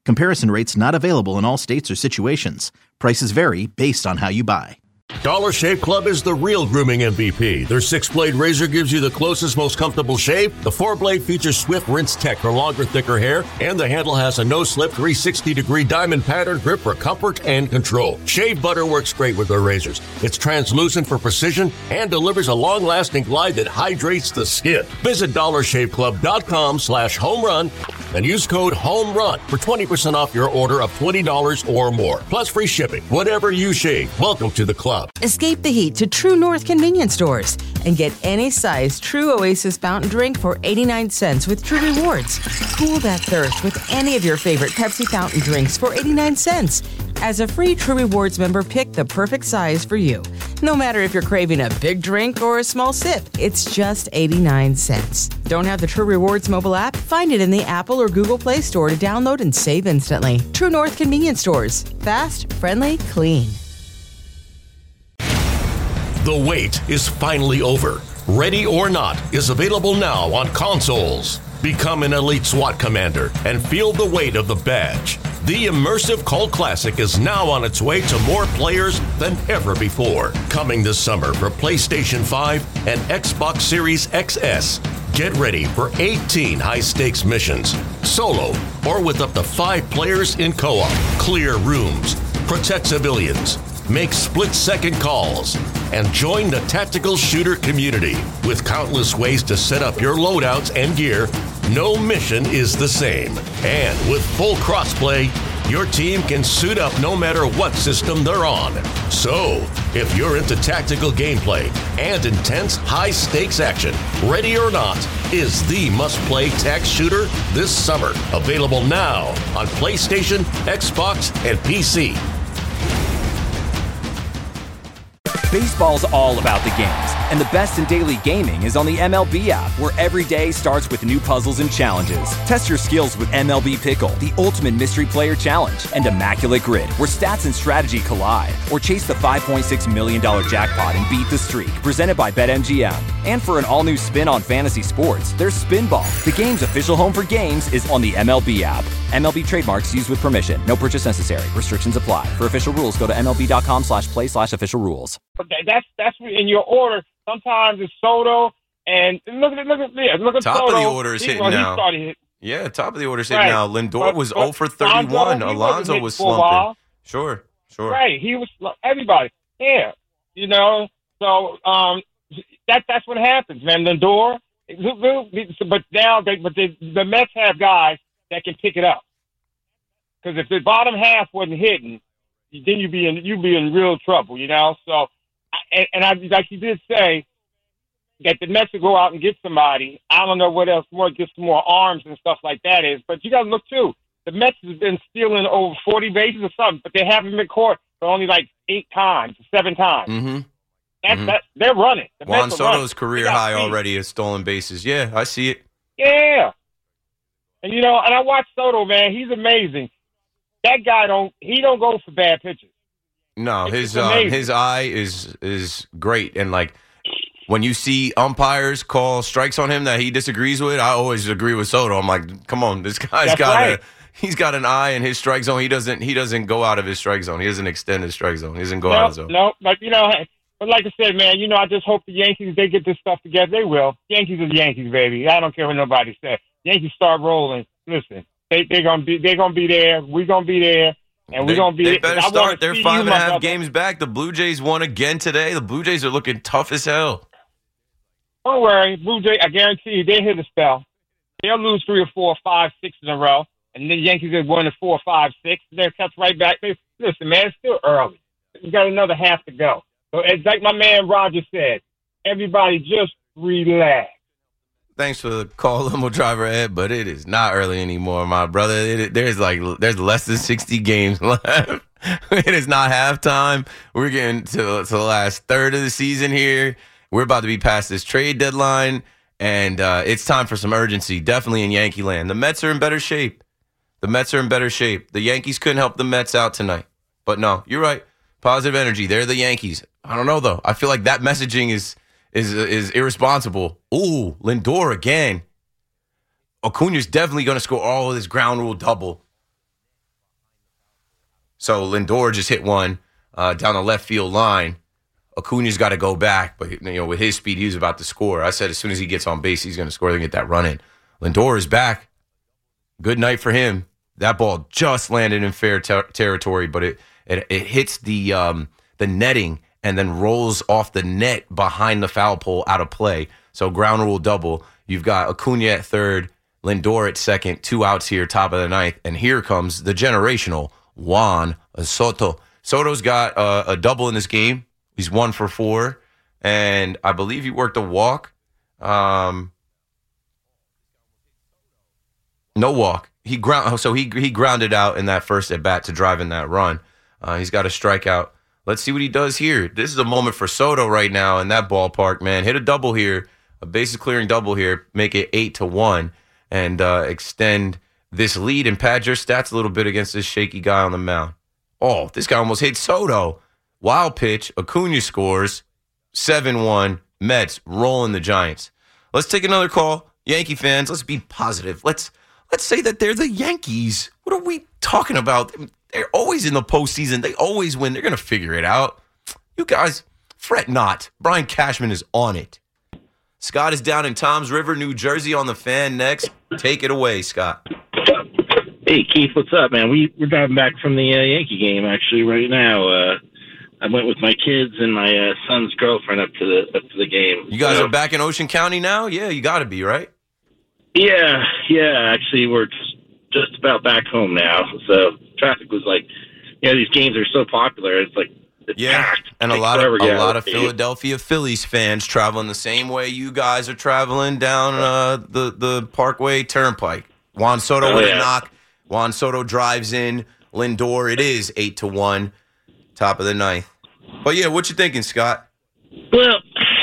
Comparison rates not available in all states or situations. Prices vary based on how you buy. Dollar Shave Club is the real grooming MVP. Their 6-blade razor gives you the closest, most comfortable shave. The 4-blade features Swift Rinse Tech for longer, thicker hair, and the handle has a no-slip 360-degree diamond pattern grip for comfort and control. Shave butter works great with their razors. It's translucent for precision and delivers a long-lasting glide that hydrates the skin. Visit DollarShaveClub.com/homerun and use code HOMERUN for 20% off your order of $20 or more. Plus free shipping. Whatever you shave, welcome to the club. Escape the heat to True North convenience stores and get any size True Oasis fountain drink for 89 cents with True Rewards. Cool that thirst with any of your favorite Pepsi fountain drinks for 89 cents. As a free True Rewards member, pick the perfect size for you. No matter if you're craving a big drink or a small sip, it's just 89 cents. Don't have the True Rewards mobile app? Find it in the Apple or Google Play Store to download and save instantly. True North convenience stores. Fast, friendly, clean. The wait is finally over. Ready or Not is available now on consoles. Become an elite SWAT commander and feel the weight of the badge. The immersive cult classic is now on its way to more players than ever before. Coming this summer for PlayStation 5 and Xbox Series XS. Get ready for 18 high-stakes missions, solo or with up to 5 players in co-op. Clear rooms, protect civilians, make split-second calls, and join the tactical shooter community. With countless ways to set up your loadouts and gear, no mission is the same. And with full crossplay, your team can suit up no matter what system they're on. So, if you're into tactical gameplay and intense high-stakes action, Ready or Not is the must-play tac shooter this summer. Available now on PlayStation, Xbox, and PC. Baseball's all about the games, and the best in daily gaming is on the MLB app, where every day starts with new puzzles and challenges. Test your skills with MLB Pickle, the ultimate mystery player challenge, and Immaculate Grid, where stats and strategy collide. Or chase the $5.6 million jackpot and beat the streak, presented by BetMGM. And for an all-new spin on fantasy sports, there's Spinball. The game's official home for games is on the MLB app. MLB trademarks used with permission. No purchase necessary. Restrictions apply. For official rules, go to MLB.com/play/official rules. That's in your order. Sometimes it's Soto, and look at top Soto. of the order is hitting now. Yeah, top of the order is hitting now. Lindor was 0 for 31. Alonso was slumping. Sure. Right, he was everybody. Yeah, So that's what happens, man. Lindor, but now the Mets have guys that can pick it up. Because if the bottom half wasn't hitting, then you'd be in real trouble, So, and I like you did say that the Mets would go out and get somebody. I don't know what else get some more arms and stuff like that is, but you got to look too. The Mets have been stealing over 40 bases or something, but they haven't been caught for only like 7 times. Mm-hmm. They're running. The Juan Mets Soto's career high already is stolen bases. Yeah, I see it. Yeah. And and I watch Soto, man. He's amazing. That guy don't go for bad pitches. No, his eye is great, and like when you see umpires call strikes on him that he disagrees with, I always agree with Soto. I'm like, come on, this guy's he's got an eye in his strike zone. He doesn't go out of his strike zone. He doesn't extend his strike zone. He doesn't go out of his zone. No, but but like I said, man, I just hope the Yankees they get this stuff together. They will. Yankees are the Yankees, baby. I don't care what nobody says. Yankees start rolling. Listen, they're gonna be there. We're gonna be there. And we're going to be... They better start. They're 5.5 games back. The Blue Jays won again today. The Blue Jays are looking tough as hell. Don't worry. Blue Jays, I guarantee you, they'll hit a spell. They'll lose 3 or 4 or 5, 6 in a row. And the Yankees have won 4, 5, 6. They're cut right back. Listen, man, it's still early. We got another half to go. So it's like my man Roger said, everybody just relax. Thanks for the call, limo driver Ed, but it is not early anymore, my brother. There's less than 60 games left. It is not halftime. We're getting to the last third of the season here. We're about to be past this trade deadline, and it's time for some urgency, definitely in Yankee land. The Mets are in better shape. The Yankees couldn't help the Mets out tonight. But no, you're right. Positive energy. They're the Yankees. I don't know, though. I feel like that messaging is irresponsible. Ooh, Lindor again. Acuna's definitely going to score all of this ground rule double. So Lindor just hit one down the left field line. Acuna's got to go back, but with his speed, he was about to score. I said as soon as he gets on base, he's going to score. They're going to get that run in. Lindor is back. Good night for him. That ball just landed in fair territory, but it hits the netting and then rolls off the net behind the foul pole out of play. So ground rule double. You've got Acuna at third, Lindor at second, 2 outs here, top of the ninth, and here comes the generational Juan Soto. Soto's got a double in this game. He's 1 for 4, and I believe he worked a walk. No walk. He grounded out in that first at bat to drive in that run. He's got a strikeout. Let's see what he does here. This is a moment for Soto right now in that ballpark, man. Hit a double here, a bases clearing double here, make it 8-1, and extend this lead and pad your stats a little bit against this shaky guy on the mound. Oh, this guy almost hit Soto. Wild pitch. Acuna scores. 7-1. Mets rolling the Giants. Let's take another call. Yankee fans, let's be positive. Let's say that they're the Yankees. What are we talking about? They're always in the postseason. They always win. They're going to figure it out. You guys, fret not. Brian Cashman is on it. Scott is down in Toms River, New Jersey on the Fan next. Take it away, Scott. Hey, Keith, what's up, man? We're driving back from the Yankee game, actually, right now. I went with my kids and my son's girlfriend up to the game. You guys are back in Ocean County now? Yeah, you got to be, right? Yeah. Actually, we're just about back home now. So traffic was like, these games are so popular. It's like, it's packed. And a lot of Philadelphia Phillies fans traveling the same way you guys are traveling down the Parkway Turnpike. Juan Soto with a knock. Juan Soto drives in. Lindor, it is 8-1, top of the ninth. But yeah, what you thinking, Scott? Well,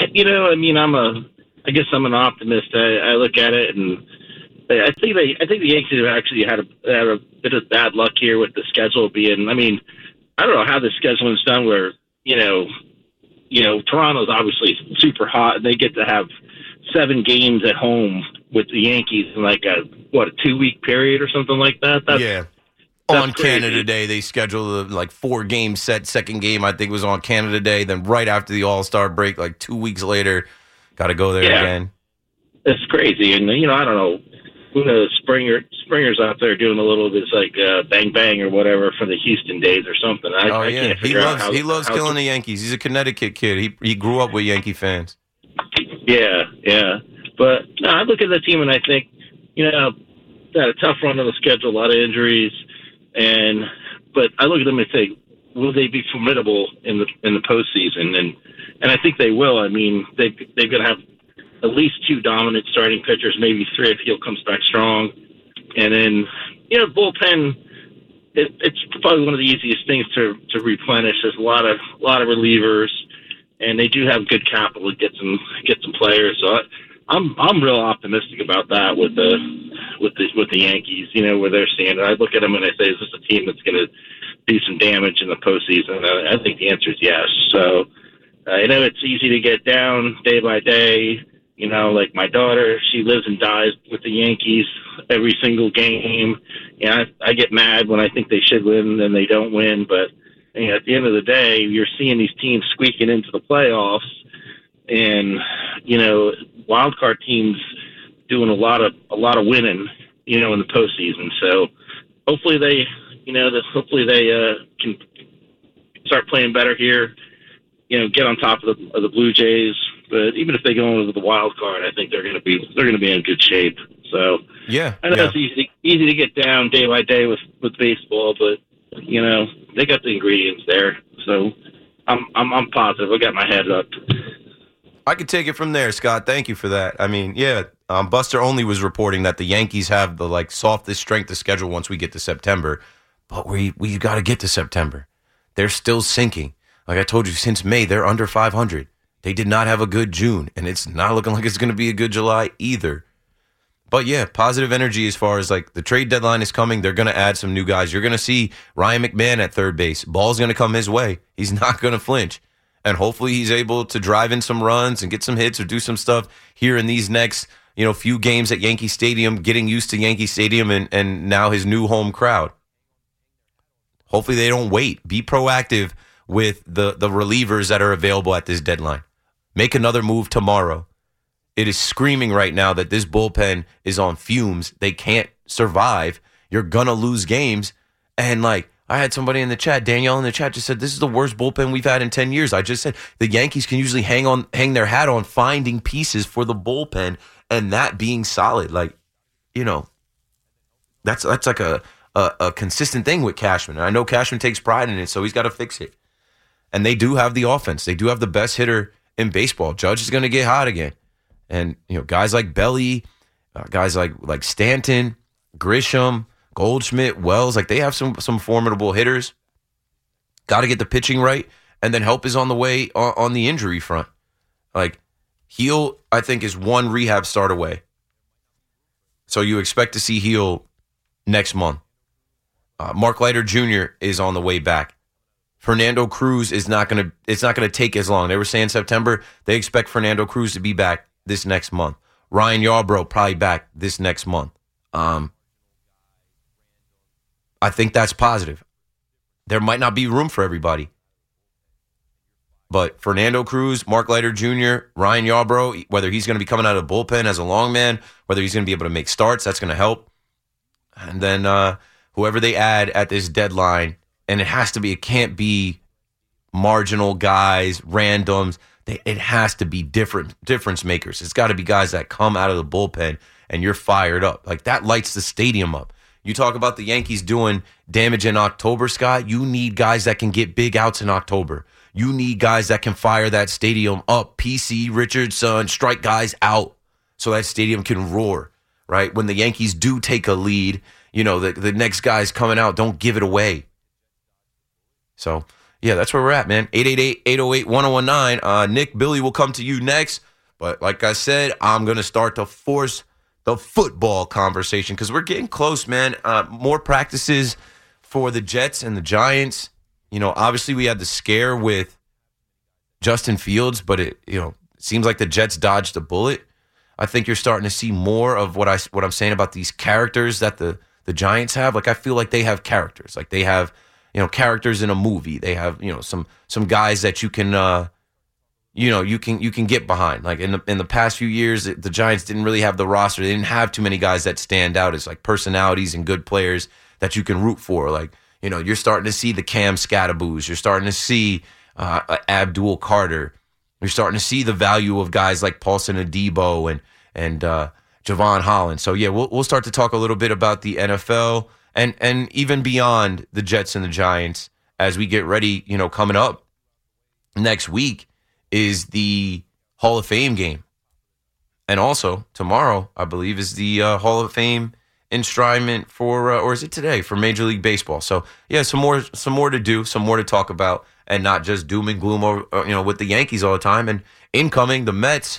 I guess I'm an optimist. I look at it and I think the Yankees have actually had a bit of bad luck here with the schedule being. I don't know how the scheduling's done. Where Toronto's obviously super hot, and they get to have 7 games at home with the Yankees in like a 2-week period or something like that. That's on crazy. Canada Day, they scheduled a 4-game set. Second game, I think, was on Canada Day. Then right after the All-Star break, 2 weeks later, got to go there again. It's crazy. And, I don't know. Who knows? Springer's out there doing a little bit bang bang or whatever for the Houston days or something. I can't figure out he loves killing the Yankees. He's a Connecticut kid. He grew up with Yankee fans. Yeah. But no, I look at the team and I think, got a tough run on the schedule, a lot of injuries. But I look at them and say, will they be formidable in the postseason? And I think they will. They're going to have at least 2 dominant starting pitchers, maybe 3 if Hill comes back strong. And then, bullpen, it's probably one of the easiest things to replenish. There's a lot of relievers, and they do have good capital to get some players. So I'm real optimistic about that with the Yankees. Where they're standing. I look at them and I say, is this a team that's going to do some damage in the postseason? I think the answer is yes. So I know it's easy to get down day by day. Like my daughter, she lives and dies with the Yankees every single game. I get mad when I think they should win and then they don't win. But at the end of the day, you're seeing these teams squeaking into the playoffs, and wild card teams doing a lot of winning, in the postseason. So hopefully they can start playing better here. Get on top of the Blue Jays. But even if they go into the wild card, I think they're going to be in good shape. So I know it's easy to get down day by day with baseball, but they got the ingredients there. So I'm positive. I got my head up. I could take it from there, Scott. Thank you for that. Buster Only was reporting that the Yankees have the softest strength of schedule once we get to September, but we got to get to September. They're still sinking. Like I told you, since May, they're under 500. They did not have a good June, and it's not looking like it's going to be a good July either. But yeah, positive energy as far as the trade deadline is coming. They're going to add some new guys. You're going to see Ryan McMahon at third base. Ball's going to come his way. He's not going to flinch. And hopefully he's able to drive in some runs and get some hits or do some stuff here in these next few games at Yankee Stadium, getting used to Yankee Stadium and now his new home crowd. Hopefully they don't wait. Be proactive with the relievers that are available at this deadline. Make another move tomorrow. It is screaming right now that this bullpen is on fumes. They can't survive. You're going to lose games. And I had somebody in the chat, Danielle in the chat, just said, this is the worst bullpen we've had in 10 years. I just said the Yankees can usually hang their hat on finding pieces for the bullpen and that being solid. That's like a consistent thing with Cashman. And I know Cashman takes pride in it, so he's got to fix it. And they do have the offense. They do have the best hitter in baseball. Judge is going to get hot again. And, guys like Belly, guys like Stanton, Grisham, Goldschmidt, Wells, they have some formidable hitters. Got to get the pitching right, and then help is on the way on the injury front. Heel, I think, is one rehab start away. So you expect to see Heel next month. Mark Leiter Jr. is on the way back. Fernando Cruz it's not going to take as long. They were saying September. They expect Fernando Cruz to be back this next month. Ryan Yarbrough probably back this next month. I think that's positive. There might not be room for everybody. But Fernando Cruz, Mark Leiter Jr., Ryan Yarbrough, whether he's going to be coming out of the bullpen as a long man, whether he's going to be able to make starts, that's going to help. And then whoever they add at this deadline, and it can't be marginal guys, randoms. It has to be difference makers. It's got to be guys that come out of the bullpen and you're fired up. That lights the stadium up. You talk about the Yankees doing damage in October, Scott. You need guys that can get big outs in October. You need guys that can fire that stadium up. PC, Richardson, strike guys out so that stadium can roar, right? When the Yankees do take a lead, the next guys coming out, don't give it away. So, yeah, that's where we're at, man. 888-808-1019. Nick, Billy will come to you next. But like I said, I'm going to start to force the football conversation because we're getting close, man. More practices for the Jets and the Giants. Obviously we had the scare with Justin Fields, but it seems like the Jets dodged a bullet. I think you're starting to see more of what I'm saying about these characters that the Giants have. I feel like they have characters. They have characters in a movie. They have some guys that you can you can get behind. In the past few years, the Giants didn't really have the roster. They didn't have too many guys that stand out as personalities and good players that you can root for. You're starting to see the Cam Scataboos. You're starting to see Abdul Carter. You're starting to see the value of guys like Paulson Adebo and Javon Holland. So yeah, we'll start to talk a little bit about the NFL and even beyond the Jets and the Giants as we get ready. Coming up next week is the Hall of Fame game, and also tomorrow, I believe, is the Hall of Fame enshrinement for, or is it today, for Major League Baseball. So yeah, some more to do, some more to talk about, and not just doom and gloom with the Yankees all the time. And incoming, the Mets.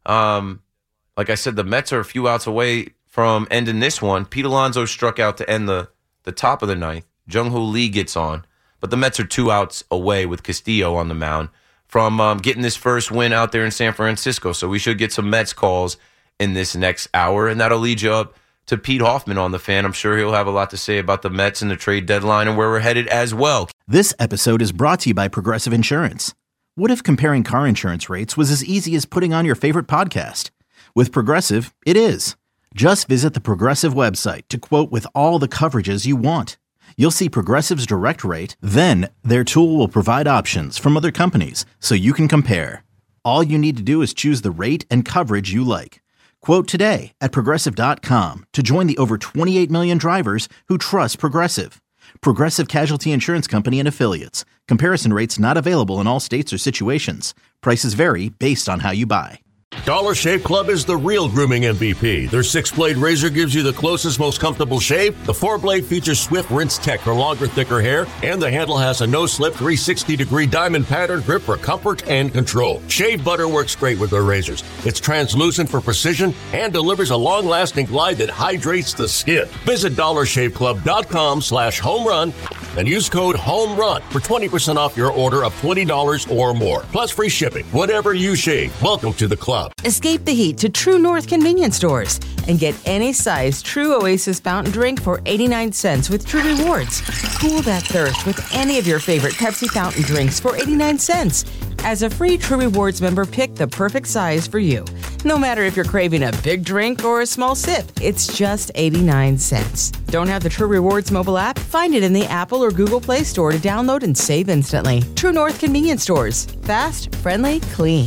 Like I said, the Mets are a few outs away from ending this one. Pete Alonso struck out to end the top of the ninth. Jung-Hoo Lee gets on, but the Mets are 2 outs away with Castillo on the mound from getting this first win out there in San Francisco. So we should get some Mets calls in this next hour, and that'll lead you up to Pete Hoffman on The Fan. I'm sure he'll have a lot to say about the Mets and the trade deadline and where we're headed as well. This episode is brought to you by Progressive Insurance. What if comparing car insurance rates was as easy as putting on your favorite podcast? With Progressive, it is. Just visit the Progressive website to quote with all the coverages you want. You'll see Progressive's direct rate, then their tool will provide options from other companies so you can compare. All you need to do is choose the rate and coverage you like. Quote today at Progressive.com to join the over 28 million drivers who trust Progressive. Progressive Casualty Insurance Company and Affiliates. Comparison rates not available in all states or situations. Prices vary based on how you buy. Dollar Shave Club is the real grooming MVP. Their 6-blade razor gives you the closest, most comfortable shave. The 4-blade features Swift Rinse Tech for longer, thicker hair. And the handle has a no-slip 360-degree diamond pattern grip for comfort and control. Shave butter works great with their razors. It's translucent for precision and delivers a long-lasting glide that hydrates the skin. Visit DollarShaveClub.com/home run and use code HOMERUN for 20% off your order of $20 or more. Plus free shipping. Whatever you shave, welcome to the club. Escape the heat to True North convenience stores and get any size True Oasis fountain drink for 89 cents with True Rewards. Cool that thirst with any of your favorite Pepsi fountain drinks for 89 cents. As a free True Rewards member, pick the perfect size for you. No matter if you're craving a big drink or a small sip, it's just 89 cents. Don't have the True Rewards mobile app? Find it in the Apple or Google Play Store to download and save instantly. True North convenience stores. Fast, friendly, clean.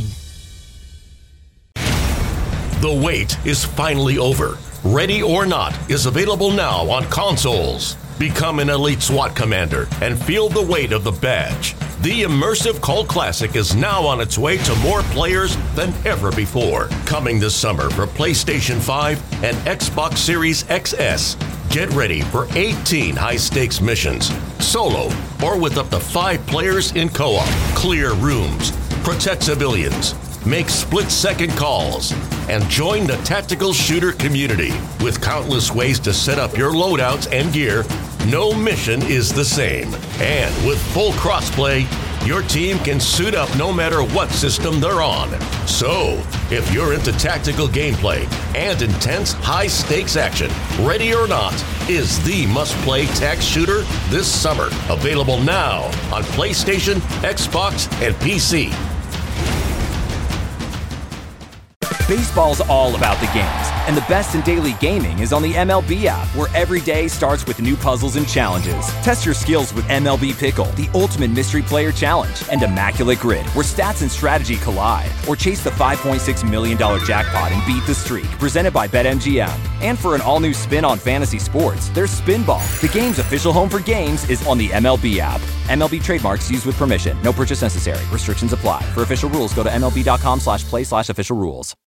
The wait is finally over. Ready or Not is available now on consoles. Become an elite SWAT commander and feel the weight of the badge. The immersive Cult Classic is now on its way to more players than ever before. Coming this summer for PlayStation 5 and Xbox Series XS. Get ready for 18 high-stakes missions, solo or with up to 5 players in co-op. Clear rooms, protect civilians, make split-second calls, and join the tactical shooter community. With countless ways to set up your loadouts and gear, no mission is the same. And with full crossplay, your team can suit up no matter what system they're on. So, if you're into tactical gameplay and intense high-stakes action, Ready or Not is the must-play tac shooter this summer. Available now on PlayStation, Xbox, and PC. Baseball's all about the games, and the best in daily gaming is on the MLB app, where every day starts with new puzzles and challenges. Test your skills with MLB Pickle, the ultimate mystery player challenge, and Immaculate Grid, where stats and strategy collide. Or chase the $5.6 million jackpot and beat the streak, presented by BetMGM. And for an all-new spin on fantasy sports, there's Spinball. The game's official home for games is on the MLB app. MLB trademarks used with permission. No purchase necessary. Restrictions apply. For official rules, go to MLB.com/play/official rules.